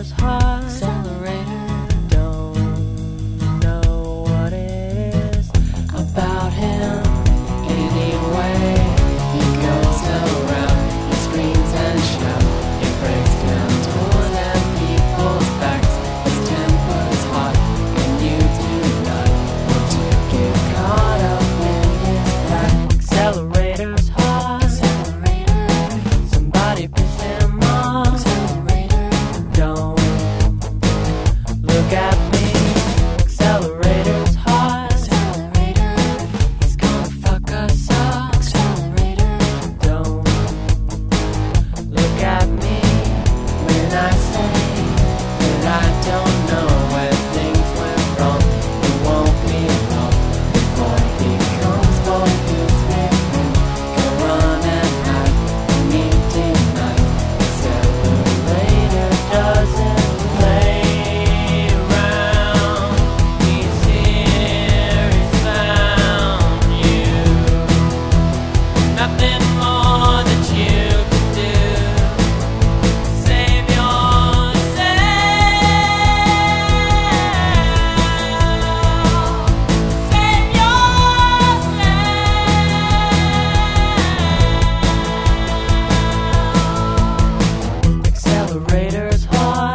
Accelerator's hot. Accelerator. Don't know what it is about him. Anyway, he goes around, he screams and shouts, he breaks down doors and people's backs. His temper's hot, and you do not want to get caught up in his back. Accelerator's hot. Accelerator. Somebody piss him off. Accelerator. Don't look at me. Accelerator's hot. Accelerator. He's gonna fuck us up. Accelerator. Don't look at me when I say that I don't know where things went wrong. It won't be long before he comes for his revenge. Go run and hide and meet tonight. Accelerator doesn't play around. He's here, he's found you. Nothing more that you can do. Save yourself. Save yourself. Accelerator's hot.